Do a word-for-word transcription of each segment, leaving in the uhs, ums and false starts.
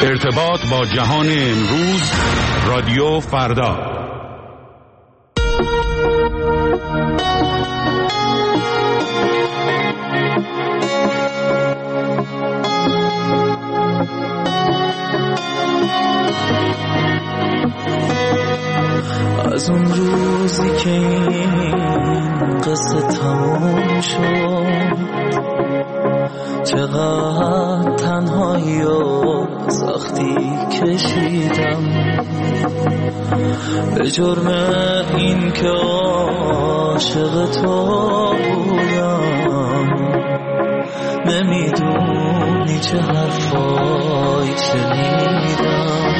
ارتباط با جهان امروز، رادیو فردا. از اون روزی که این قصه تموم شد، چقدر تنهایی و سختی کشیدم به جرم این که عاشق تو بودم. نمیدونی چه حرفایی شنیدم،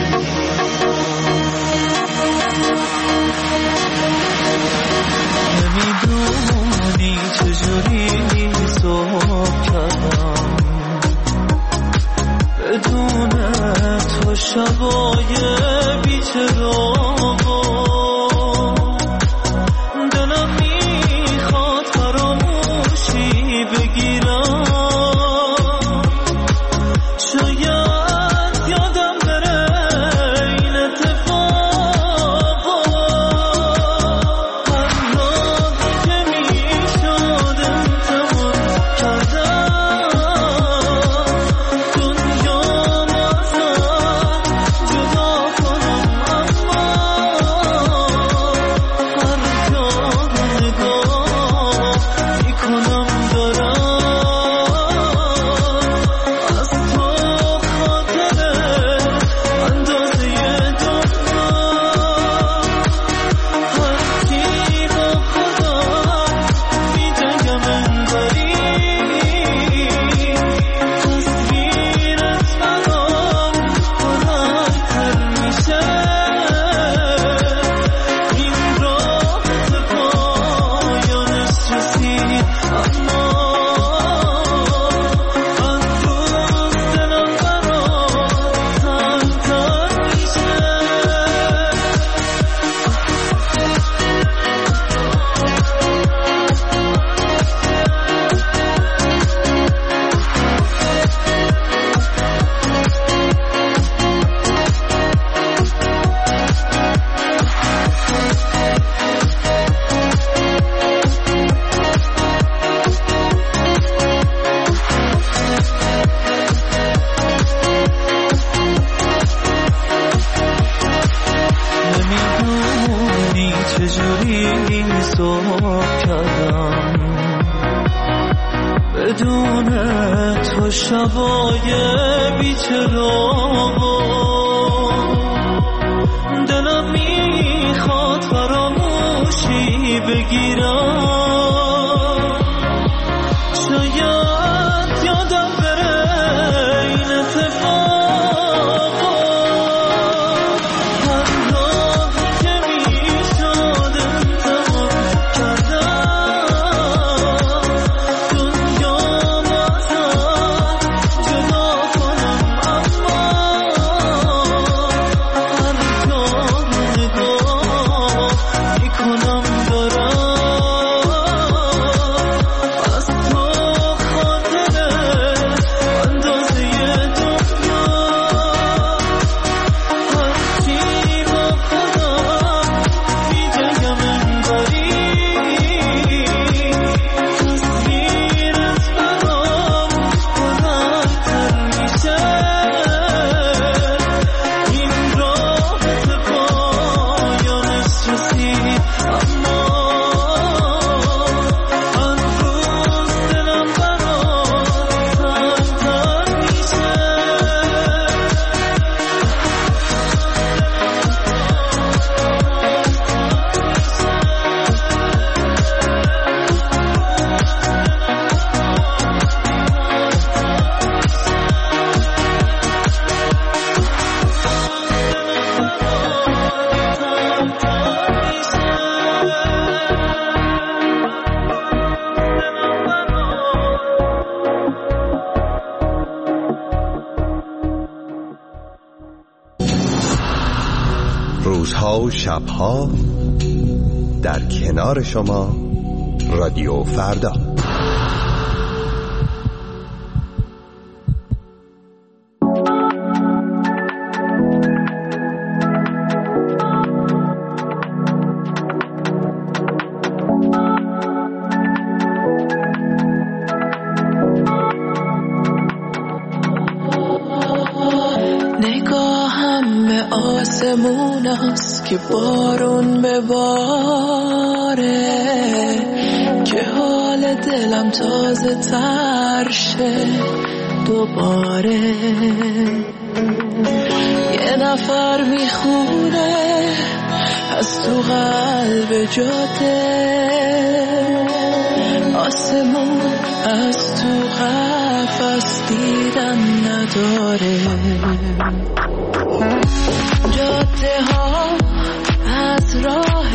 نمیدونی چجوری صبح کردم بدون تو شبای بیچراغ. دلم میخواد فراموشی بگیرم، شاید یادم بره این اتفاقا. هر راهی که میشد انتخاب کردم، دنیا ازم جدا کنم، اما هر جا نگاه میکنم دارم از تو خاطره اندازه دنیا. هرچی با خودم میجنگم انگاری تصویرت برام بلندتر میشه. این راه به پایانش رسید، اما از روز دلم برام تنگ‌تر میشه. نمیدونی چجوری صبح کردم بدون تو شبای بیچراغ. دلم میخواد فراموشی بگیرم، شاید یادم بره این اتفاقا. هر راهی که میشد انتخاب کردم، دنیا ازم جدا کنم، اما هر جا نگاه میکنم دارم از تو خاطره اندازه دنیا. هرچی با خودم میجنگم انگاری تصویرت برام بلندتر میشه. این راه به پایانش رسید، اما از روز دلم برام تنگ‌تر میشه. روزها و شبها در کنار شما، رادیو فردا. نگاهم به آسمون است که بارون بباره، که حال دلم تازه تر شه دوباره. یه نفر میخونه از تو قلب جاده، آسمون از تو قفس دیدن نداره. جاده ها از راه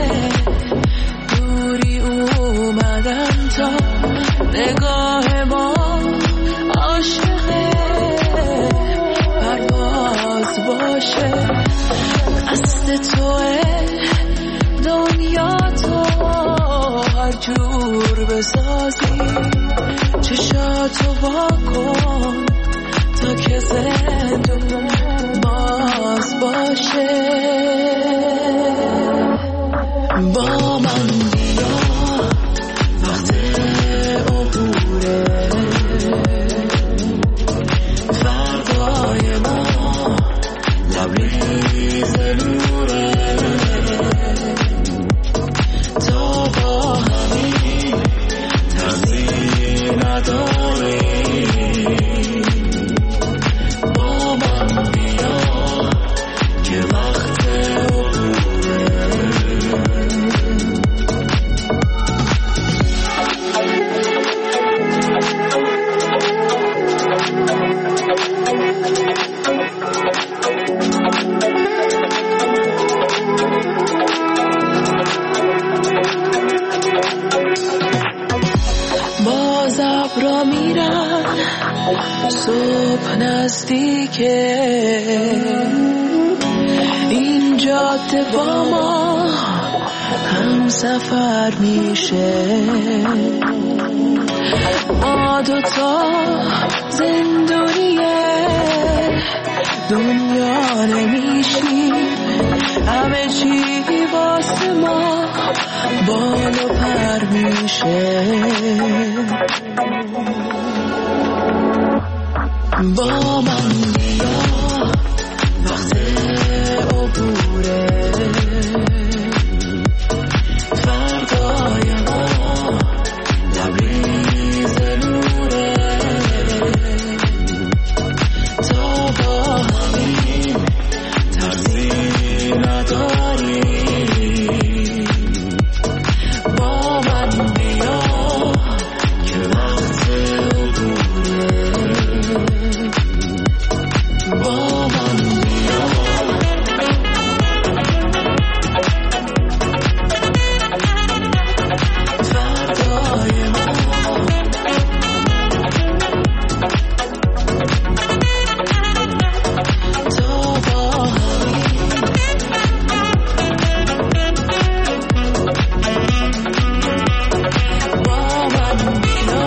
دوری اومدن تا نگاه ما عاشقه پرواز باشه. دست توه دنیا تو هر جور بسازی، چشاتو وا کن تا که زندون باز باشه. با من بیا وقت عبوره، فردای ما لبریز نوره. تا با همین ترسی نداری، با من بیا که وقت عبوره. باز ابرا میرن صبح نزدیکه، این جاده با ما هم سفر میشه. ما دوتا زندونیه دنیا نمیشیم، همه چی واسه ما بال و پر میشه. با من بیا وقت عبوره، فردای ما لبریز نوره. تا با همین ترسی نداری، با من بیا که وقت عبوره. با من بیا فردای ما تا با همین با من بیا.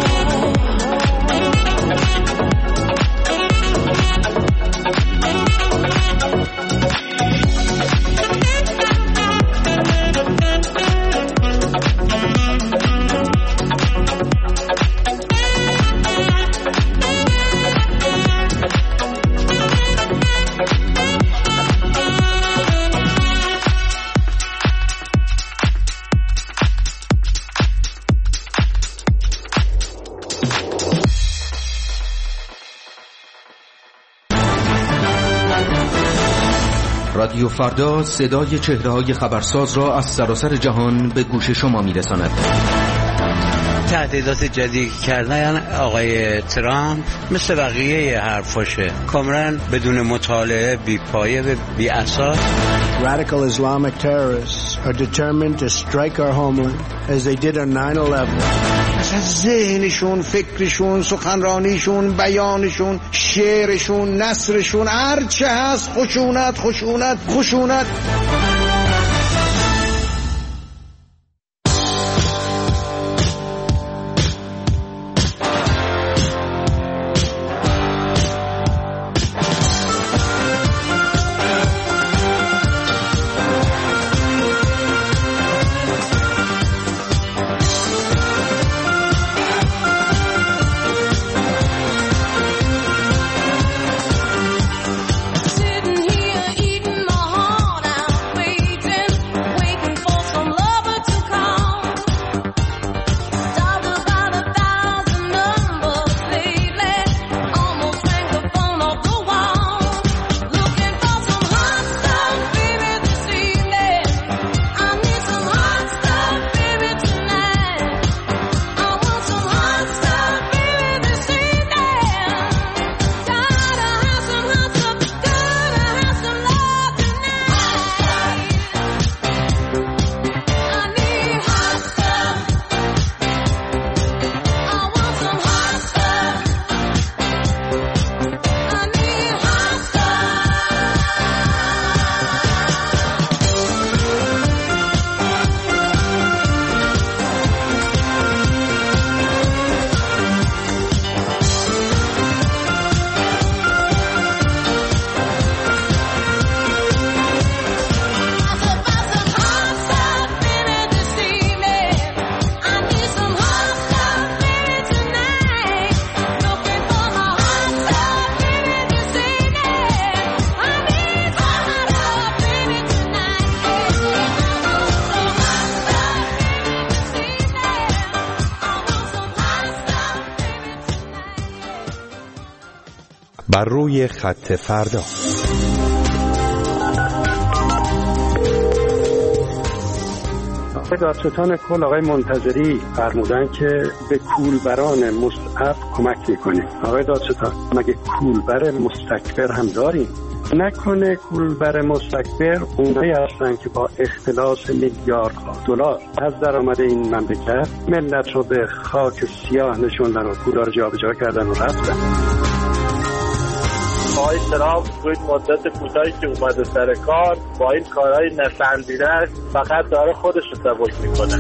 رادیو فردا صدای چهره‌های خبرساز را از سراسر جهان به گوش شما می‌رساند. تهدیدات جدید کردن آقای ترامپ مثل بقیه حرفاشه، کاملا بدون مطالعه، بی پایه و بی اساس. Radical Islamic terrorists are determined to strike our homeland as they did on nine eleven. اصلا ذهنشون، فکرشون، سخنرانیشون، بیانشون، شعرشون، نثرشون، هر چه هست خشونت خشونت خشونت. بر روی خط فردا. آقای دادستان کل آقای منتظری فرمودن که به کولبران مستعف کمک میکنیم. آقای دادستان مگه کولبر مستکبر هم داریم؟ نکنه کولبر مستکبر اونایی هستن که با اختلاس میلیاردها دلار از درآمد این مملکت ملت رو به خاک سیاه نشوندن و پولا رو جابجا کردن و رفتن. آقای ترامپ توی مدت کوتاهی که اومده سر کار با این کارهای نسندیده‌اش فقط داره خودش رو سبک میکنه.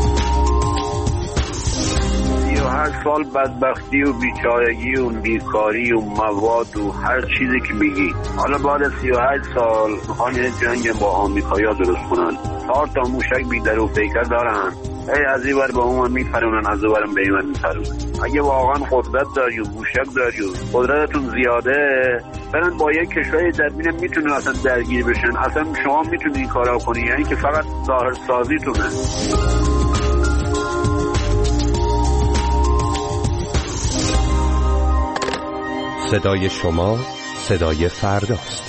سی و هشت سال بدبختی و بیچارگی و بیکاری و مواد و هر چیزی که بگی. حالا بعد سی و هشت سال میخوان یه جنگ با آمریکایی‌ها درست کنن. چهار تا موشک بی در و پیکر دارن. ای از این ور با اون میپرونن، از اون ورم به این ور میپرونن. اگه واقعا قدرت داری و موشک داری و قدرتتون زیاده، برن با یک کشوری در بینه میتونن اصلا درگیر بشن. اصلا شما میتونید این کارا کنی، یعنی که فقط ظاهر سازیتونه. صدای شما صدای فرداست.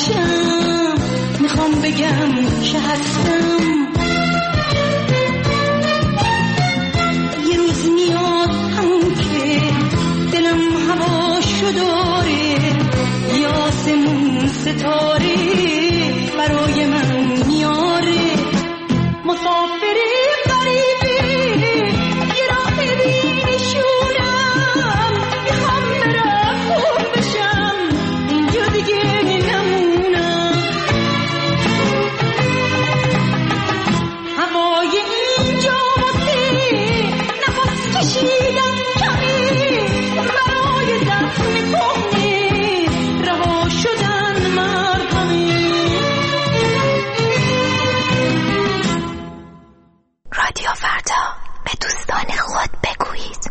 نباشم میخوام بگم که هستم. یه روز میاد همون که دلم هواشو داره، یه آسمون ستاره برای من میاره. مسافری غریبی یه راه بیشونم، میخوام برم خوب بشم اینجا دیگه نمونم. هوای اینجا واسه نفس کشیدن کمی، برای زخم کهنه رها شدن مرهمی. رادیو فردا، به دوستان خود بگویید.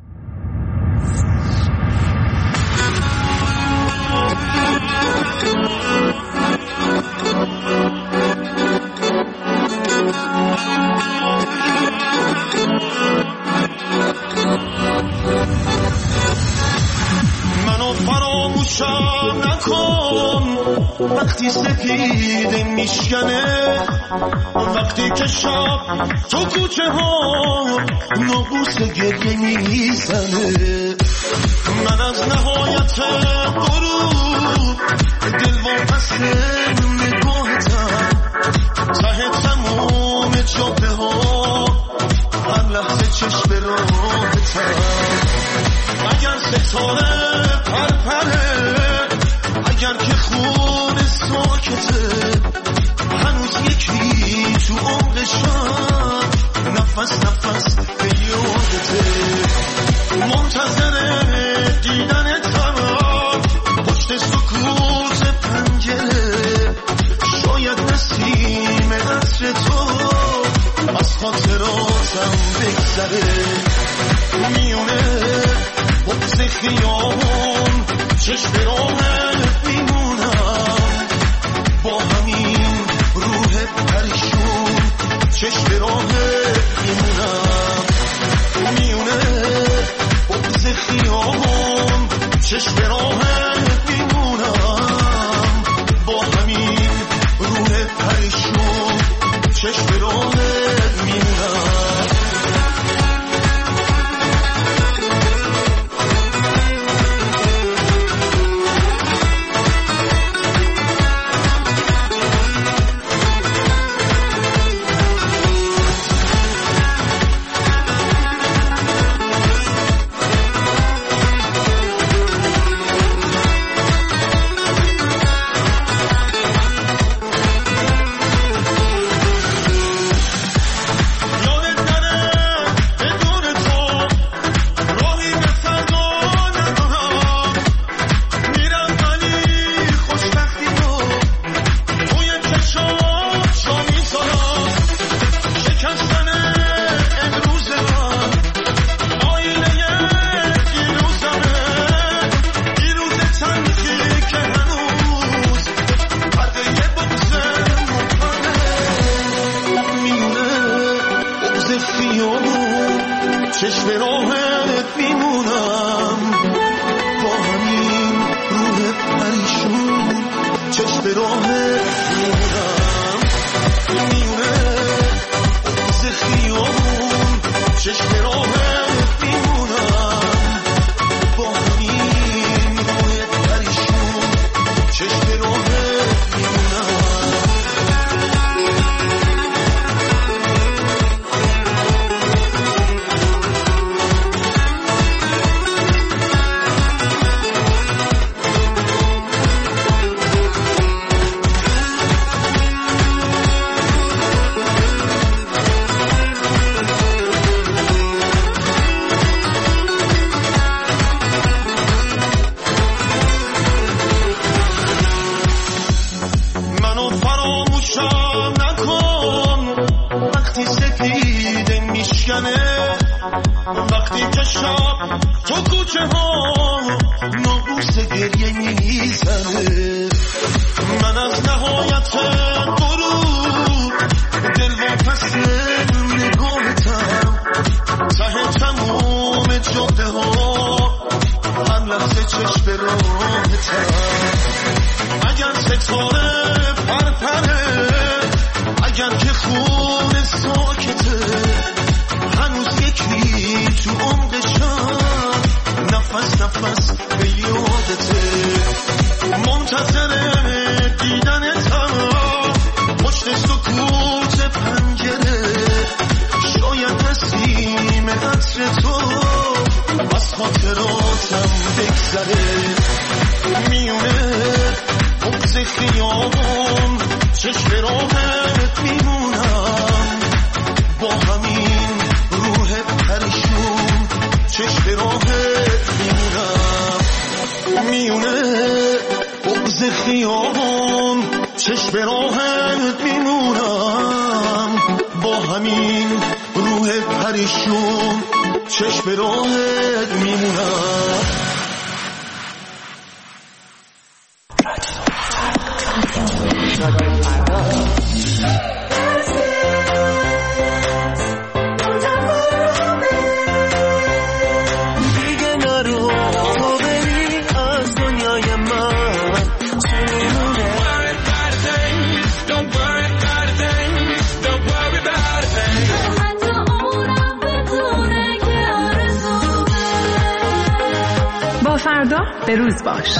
منو فراموشم نکن وقتی سپیده میشکنه، وقتی که شب تو کوچه ها ناقوس گریه میزنه. من از نهایت غروب دل واپسه نگاهتم، ته تموم جاده ها هر لحظه چشم راهتم. اگر ستاره پرپره، اگر که خون ساکته، هنوز یکی تو عمق شب نفس نفس به یادته. منتظر دیدن تمام پشت سکوت پنجره، شاید نسیم عطر تو از خاطراتم بگذره. میونه بغض خیابون چشم راهت میمونم، با همین روح پریشون چشم راهت میمونم. میونه بغض خیابون چشم راهت میمونم، با همین روح پریشون چشم راهت میمونم. چشم راهت میمونم، با همین روح پریشون چشم راهت میمونم. میونه بغض خیابون چشم راهت میمونم، با همین روح پریشون چشم راهت میمونم. وقتی که شب تو کوچه ها ناقوس گریه میزنه. من از نهایت غروب دل واپس نگاهتم، ته تموم جاده ها هر لحظه چشم راهتم. اگر ستاره پرپره اگر که خون ساکته هنوز یکی تو عمقشم نفس نفس به یادته منتظر دیدنتم پشت سکوت پنجره شاید نسیم عطر تو از خاطراتم بگذره میونه بغض خیابون چشم راهت میمونم با همین روح پریشون چشم راهت میمونم میونه بغض خیابون چشم راهت میمونم با همین روح پریشون چشم راهت میمونم. فردا به روز باش.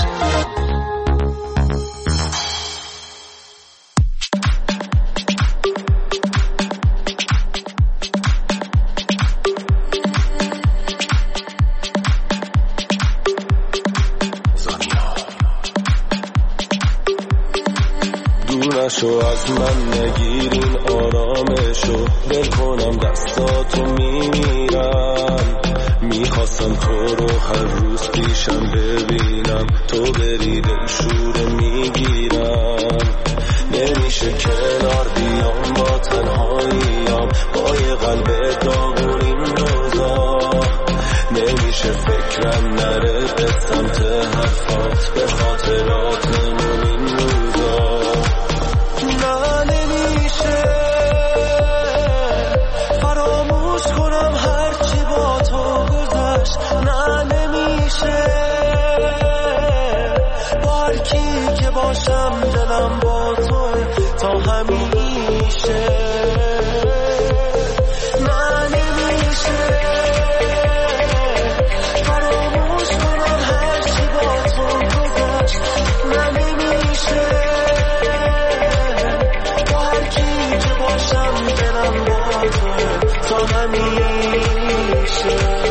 دورشو از من نگیرین آرامشو دل کنم دستاتو میمیرم میخواستم تو رو هر روز پیشم ببینم تو بری دل شوره میگیرم نمیشه کنار بیام با تنهاییم با یه قلب داغون این روزا نمیشه فکرم نره به سمت حرفات به خاطراتمون این روزا نه نمیشه فراموش کنم هرچی با تو گذشت نه نمیشه با هر کی که باشم دلم با تو تا همیشه نه نمیشه فراموش کنم هرچی با تو گذشت نه نمیشه با هر کی که باشم دلم با تو تا همیشه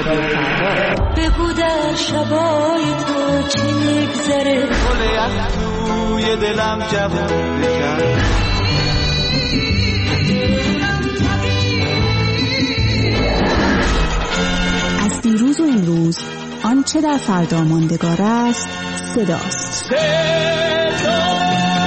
بگو در شبای تو چی میگذره روی دلم جواب بکن. از دیروز و امروز آنچه در فردا ماندگار است صداست. صدا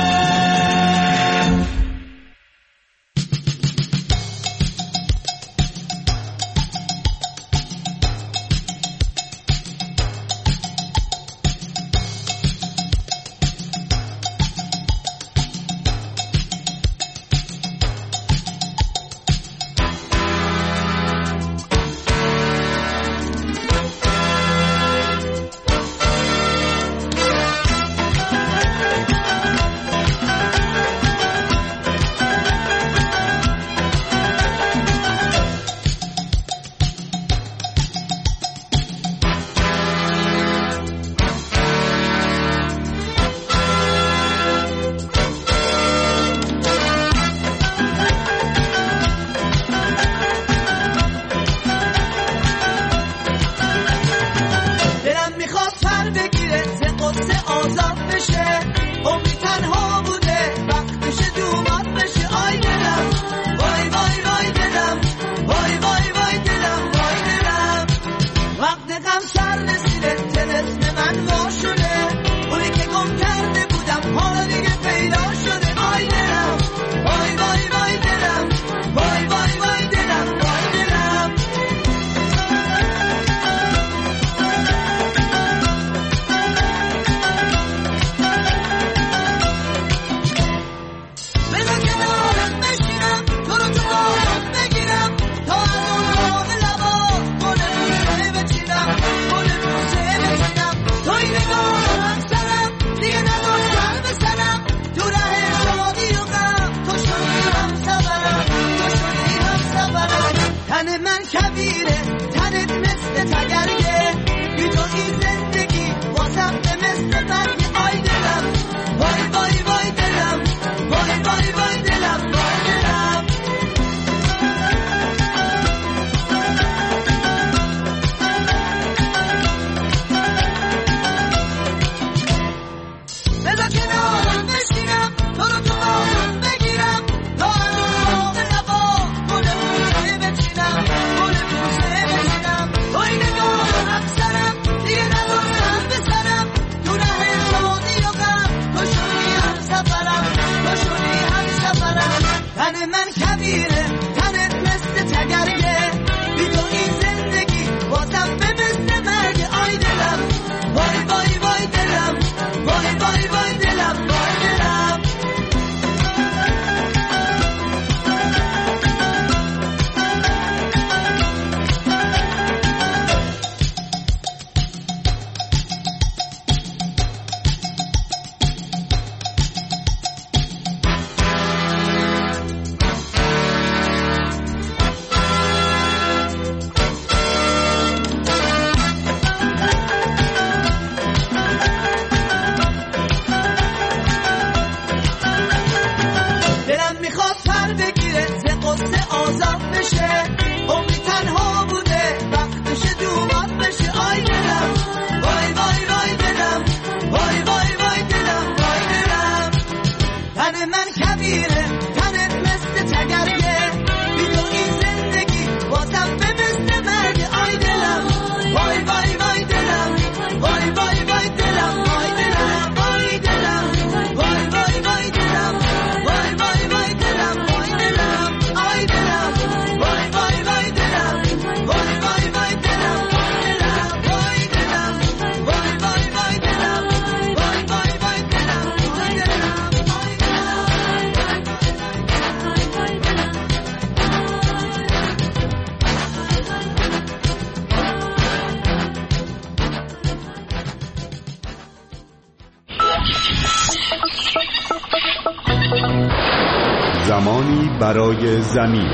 زمانی برای زمین.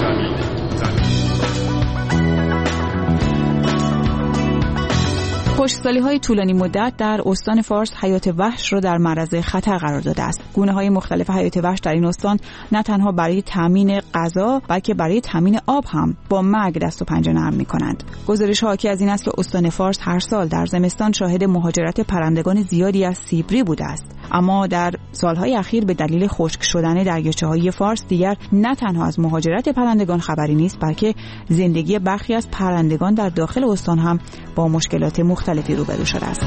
خشکسالی‌های طولانی مدت در استان فارس حیات وحش را در معرض خطر قرار داده است. گونه‌های مختلف حیات وحش در این استان نه تنها برای تامین غذا بلکه برای تامین آب هم با مرگ دست و پنجه نرم می‌کنند. گزارش حاکی از این است که استان فارس هر سال در زمستان شاهد مهاجرت پرندگان زیادی از سیبری بوده است. اما در سالهای اخیر به دلیل خشک شدن دریاچه‌های فارس دیگر نه تنها از مهاجرت پرندگان خبری نیست، بلکه زندگی برخی از پرندگان در داخل استان هم با مشکلات مختلفی روبرو شده است.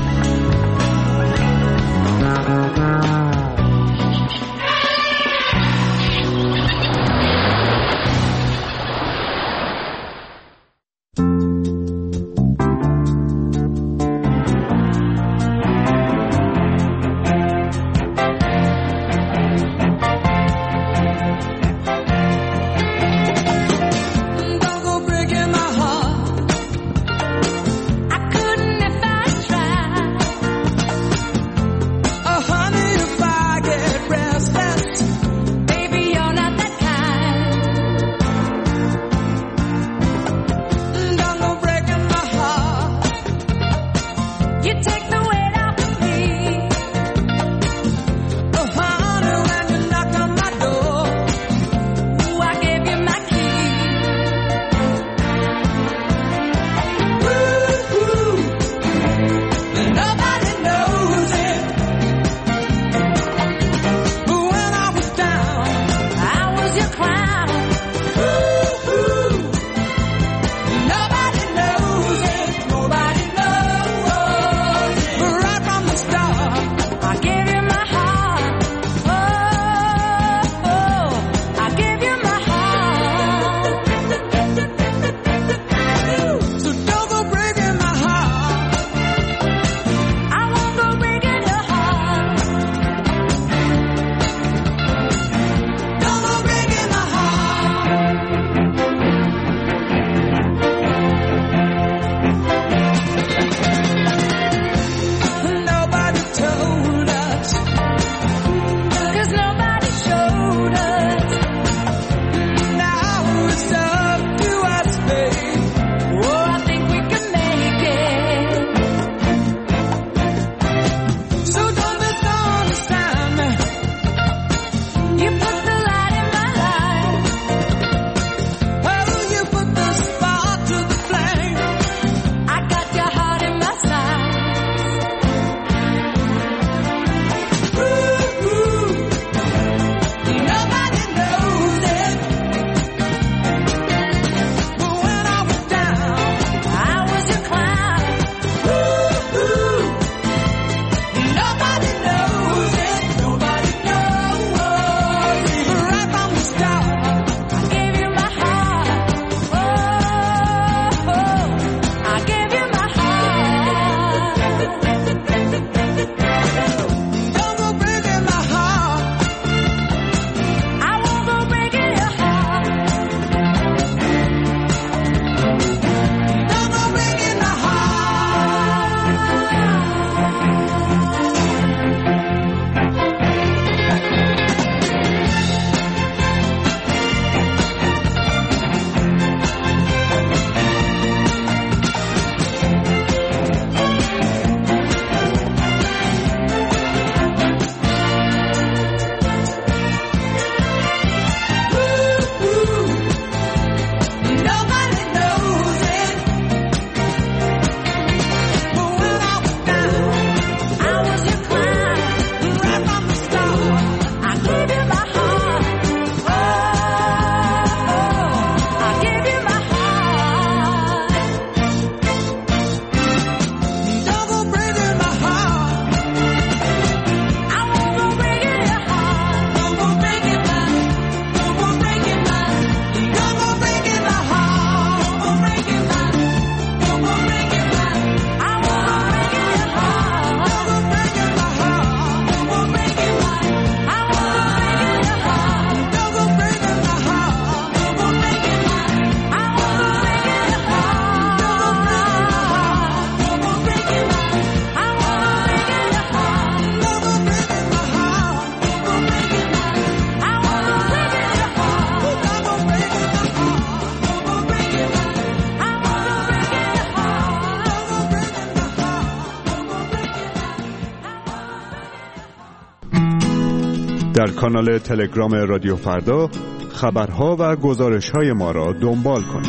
در کانال تلگرام رادیو فردا خبرها و گزارش‌های ما را دنبال کنید.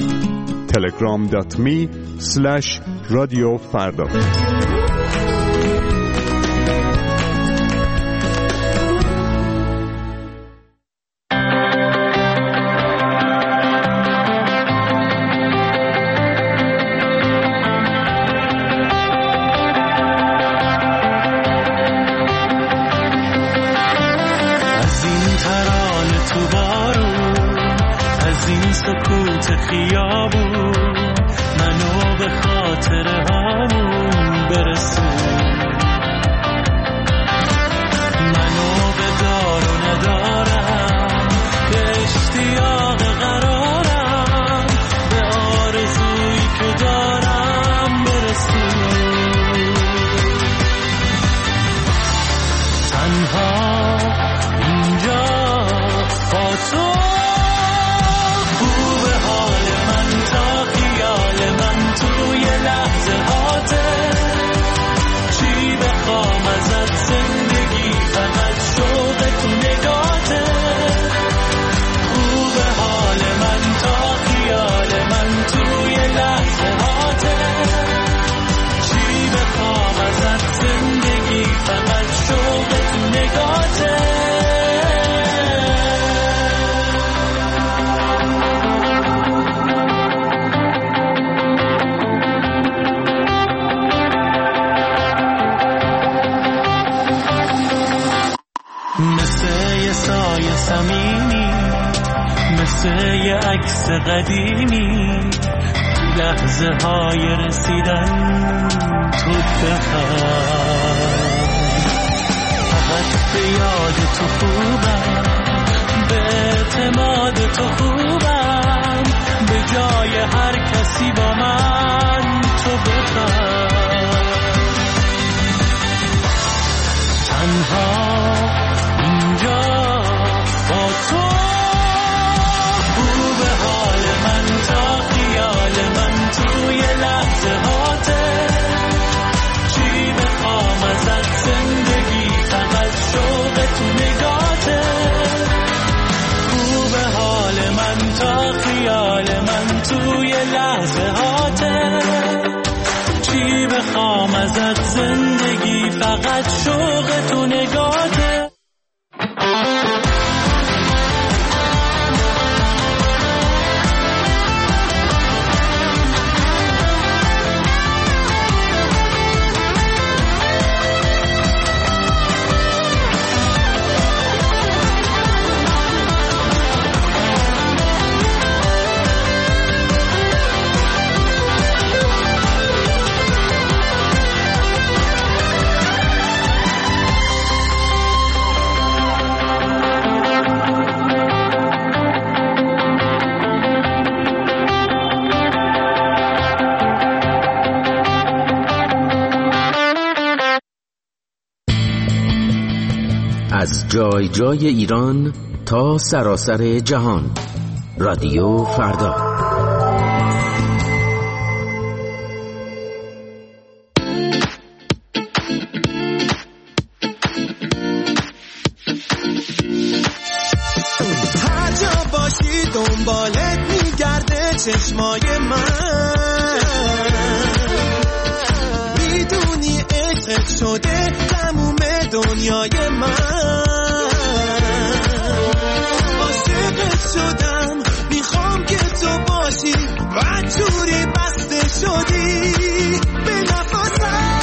تلگرام دات می اسلش رادیو فردا. سکوت خیابون منو به خاطر همون برسون منو به دار و ندارم به اشتیاق قرارم به آرزویی که دارم برسون تنها اینجا با تو خوب حال من تا خیال من توی لحظه هاته چی بخوام ازت زندگی فقط شوق تو نگاته خوب حال من تا خیال من توی لحظه هاته چی بخوام ازت زندگی فقط شوق تو نگاته مثل یه سایه صمیمی مثل یه عکس قدیمی لحظه های رسیدن تو بخواه فقط به یاد تو خوبم به اعتماد تو خوبم به جای هر کسی با من تو بخواه تنها اینجا با تو خوب حال من تا خیال من توی لحظه هاته چی بخوام ازت زندگی فقط شوق تو نگاته خوب حال من تا خیال من توی لحظه هاته چی بخوام ازت زندگی فقط شوق تو نگاته از جای جای ایران تا سراسر جهان رادیو فردا. هر جا باشی دنبالت میگرده چشمای من میدونی عشقت شده تموم دنیای من عاشقت شدم میخوام که تو باشی و جوری بسته شدی به نفسم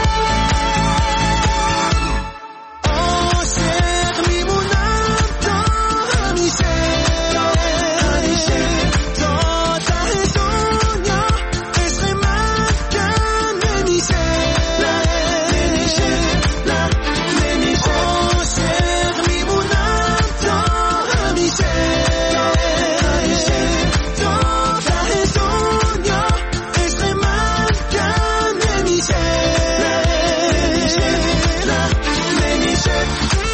عاشق میمونم تا همیشه همیشه تا ته دنیا عشق من کم نمیشه نمیشه نمیشه عاشق میمونم تا همیشه همیشه تا ته دنیا عشق من کم نمیشه نمیشه نمیشه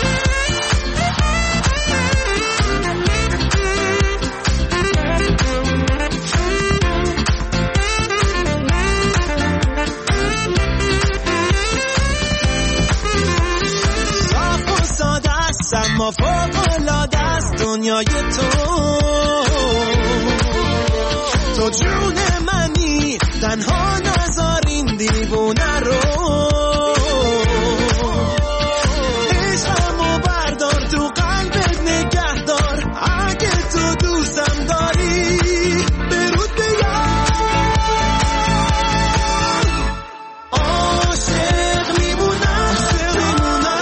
صاف و ساده است اما فوق‌العاده است دنیای تو تو جون منی تنها نذار این دیوونه رو عشقمو بردار تو قلبت نگه دار اگه تو دوستم داری برود بیار عاشق میمونم میمونم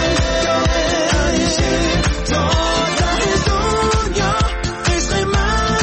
همیشه تا ته دنیا عشق من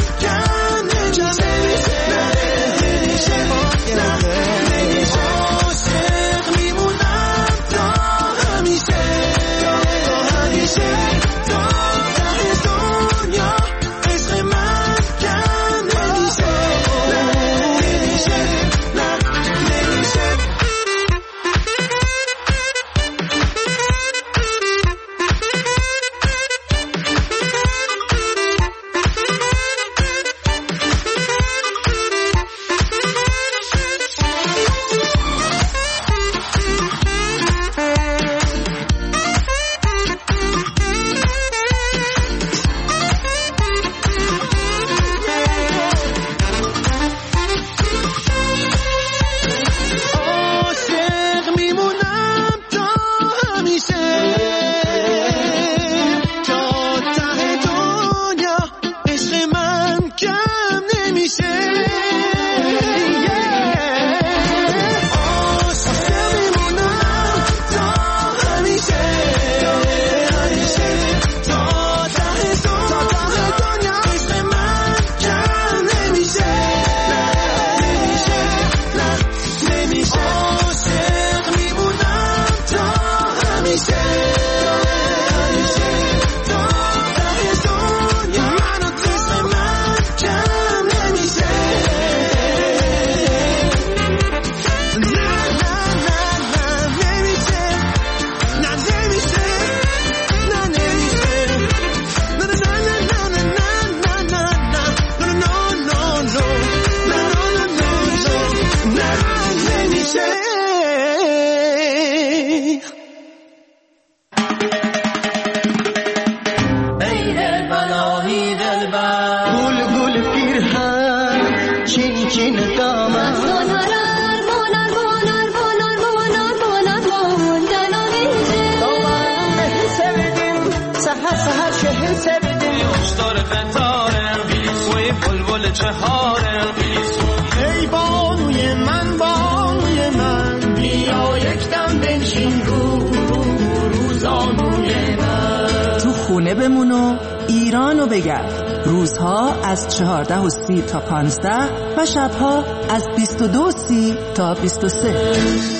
ای بانوی من بانوی من بیا یکدم بنشین رو روزانوی من. تو خونه بمون و ایرانو بگرد. روزها از چهارده و سی تا پانزده و شبها از بیست و دو و سی تا بیست و سه.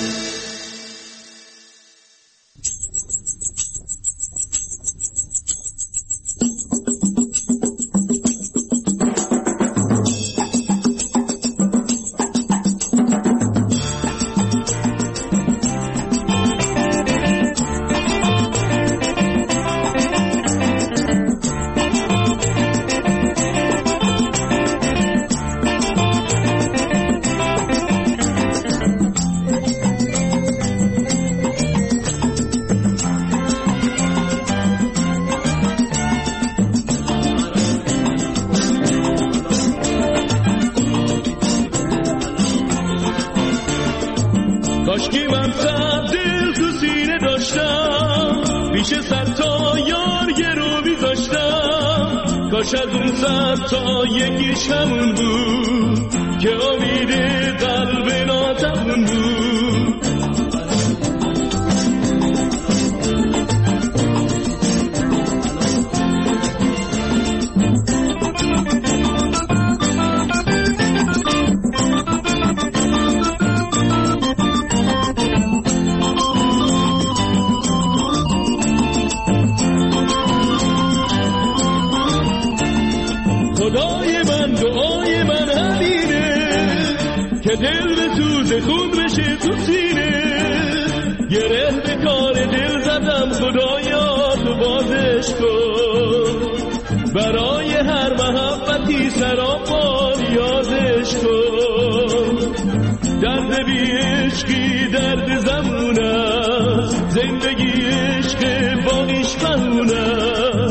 کاشکی من صد دل تو سینه داشتم، پیش صد تا یار گرو میذاشتم. کاش از اون صد تا یکیش همون بود که امید قلب ناتمون بود. خدای من دعای من همینه که دل به سوز خون بشه تو سینه. گره به کار دل زدم خدایا تو بازش کن، برای هر محبتی سراپا یادش کن. درد بی عشقی درد زمونه، زندگی عشق باقیش بهونه.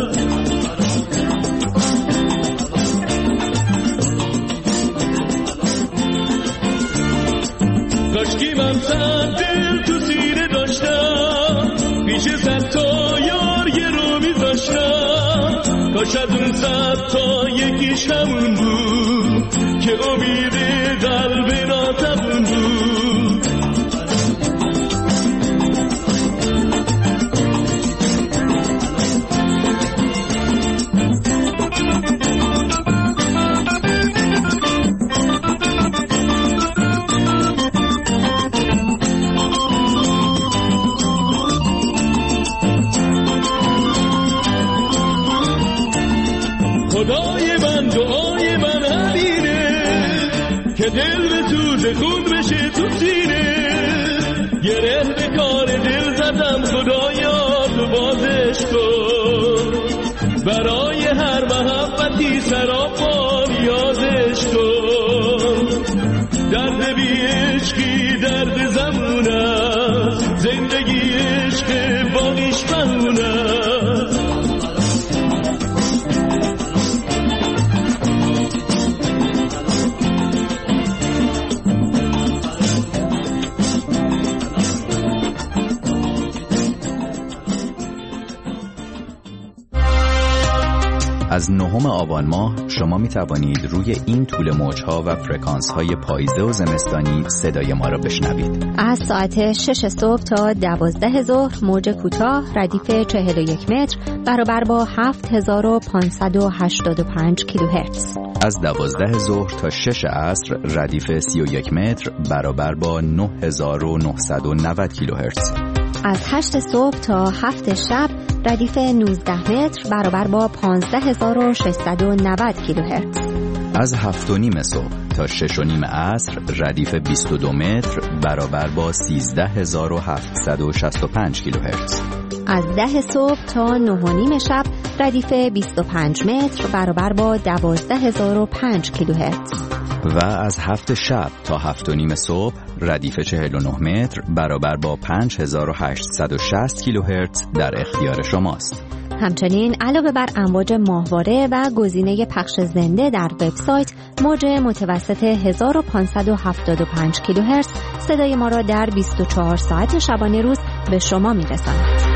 کاشکی من صد دل تو سینه داشتم، پیش صد تا یار گرو میذاشتم. کاش از اون صد تا یکیش همون بود که امید قلب ناتمون بود. خدای من دعای من همینه که دل به سوز خون بشه تو سینه. گره به کار دل زدم خدایا تو بازش کن، برای هر محبتی سراپا یادش کن. درد بی عشقی درد زمونه، زندگی عشق باقیش بهونه. از نهم آبان ماه شما می توانید روی این طول موجها و فرکانس های پاییزه و زمستانی صدای ما را بشنوید. از ساعت شش صبح تا دوازده ظهر موج کوتاه ردیف چهل و یک متر برابر با هفت هزار و پانصد و هشتاد و پنج کیلوهرتز. از دوازده ظهر تا شش عصر ردیف سی و یک متر برابر با نه هزار و نهصد و نود کیلوهرتز. از هشت صبح تا هفت شب ردیف نوزده متر برابر با پانزده هزار و ششصد و نود کیلوهرتز. از هفت و نیم صبح تا شش و نیم عصر ردیف بیست و دو متر برابر با سیزده هزار و هفتصد و شصت و پنج کیلوهرتز. از ده صبح تا نه و نیم شب ردیف بیست و پنج متر برابر با دوازده هزار و پنج کیلوهرتز. و از هفت شب تا هفت و نیم صبح ردیف چهل و نه متر برابر با پنج هزار و هشتصد و شصت کیلوهرتز در اختیار شماست. همچنین علاوه بر امواج ماهواره و گزینه پخش زنده در وبسایت، موج متوسط هزار و پانصد و هفتاد و پنج کیلوهرتز صدای ما را در بیست و چهار ساعت شبانه روز به شما می‌رساند.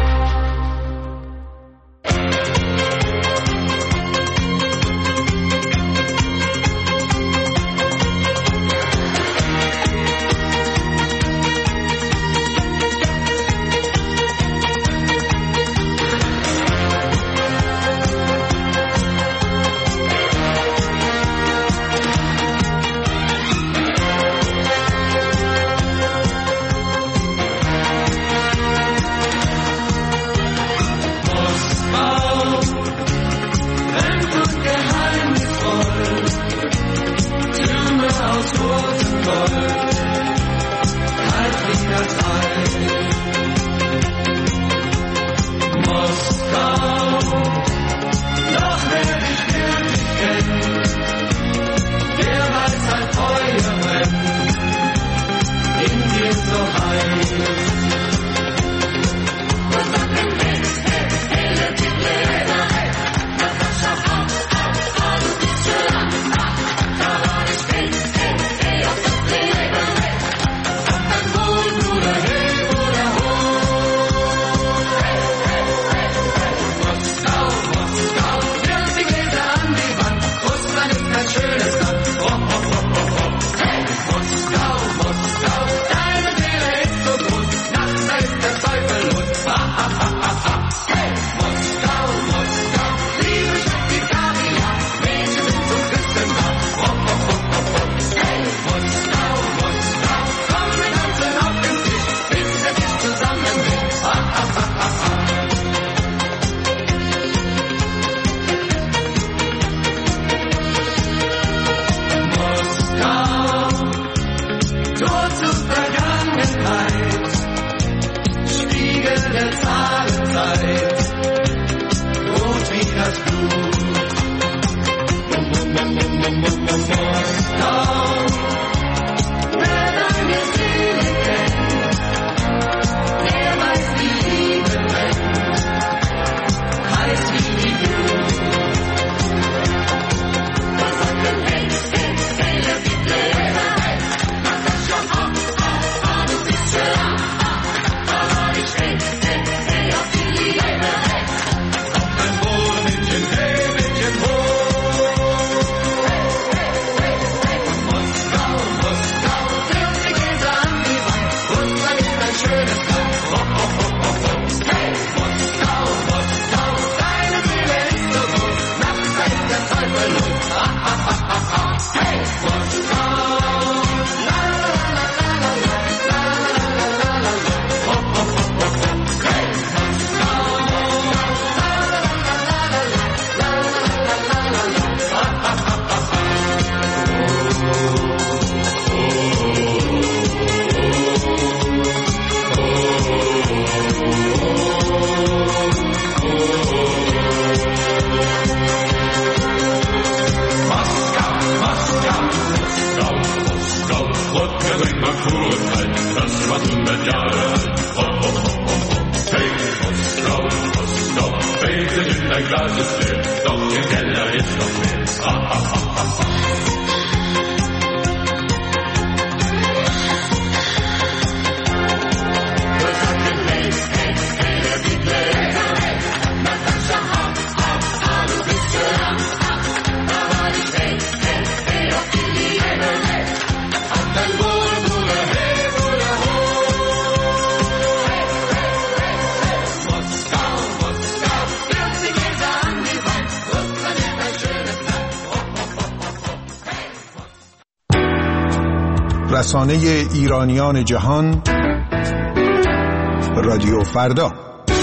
رسانه ایرانیان جهان، رادیو فردا.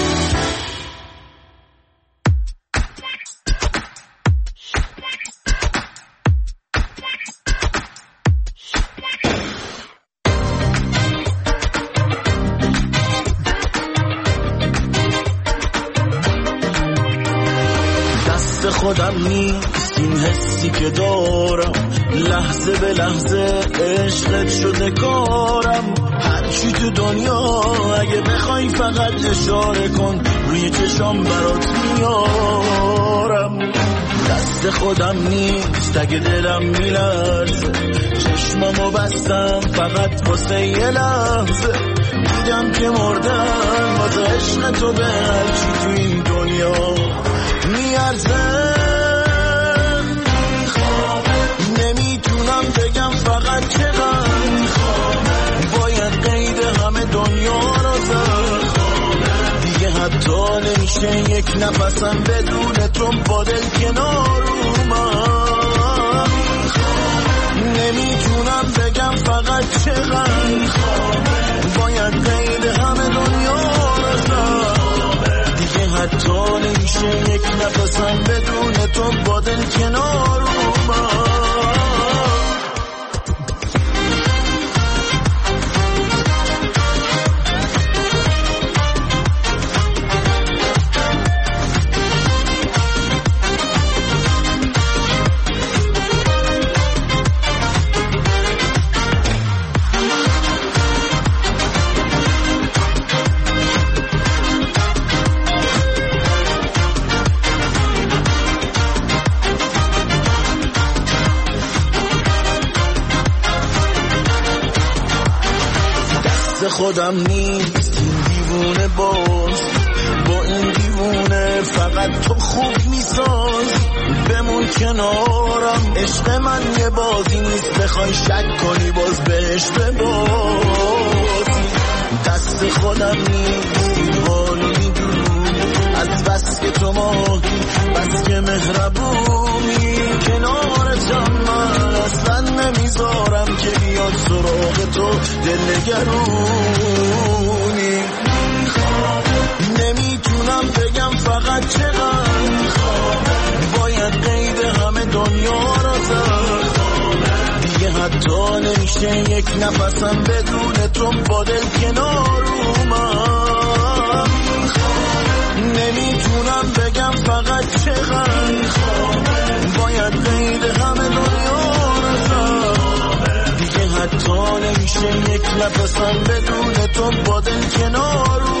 دست خودم نیست این حسی که دارم، لحظه به لحظه عشقت شده کارم. هرچی تو دنیا اگه بخوای فقط اشاره کن، روی چشام برات میارم. دست خودم نیست اگه دلم میلرزه، چشمامو بستم فقط واسه یه لحظه. میگم که مردم واسه عشق تو به هرچی تو این دنیا میارزه. نمیتونم بگم فقط چقدر باید قید همه دنیا رو زد. دیگه حتی نمیشه یک نفسم بدون تو با دل کنار اومد. نمیتونم بگم فقط چقدر باید قید همه دنیا رو زد. دیگه حتی نمیشه یک نفسم بدون تو با دل کنار اومد. خودم نیست این دیوونه باز، با این دیوونه فقط تو خوب میساز. بمون کنارم، عشق من یه بازی نیست بخوای شک کنی باز بهش ببازی. دست خودم نیست این حالو میدونی، از بس که تو ماهی بس که مهربونی. کنارتم من اصلا نمیذارم که بیاد سراغ تو دلنگرونی. نمیتونم بگم فقط چقدر باید قید همه دنیا رو زد. دیگه حتی نمیشه یک نفسم بدون تو با دل کنار اومد. نمیتونم بگم فقط چقدر باید قید همه دنیا رو زد. دیگه حتی نمیشه یک نفسم بدون تو با دل کنار اومد.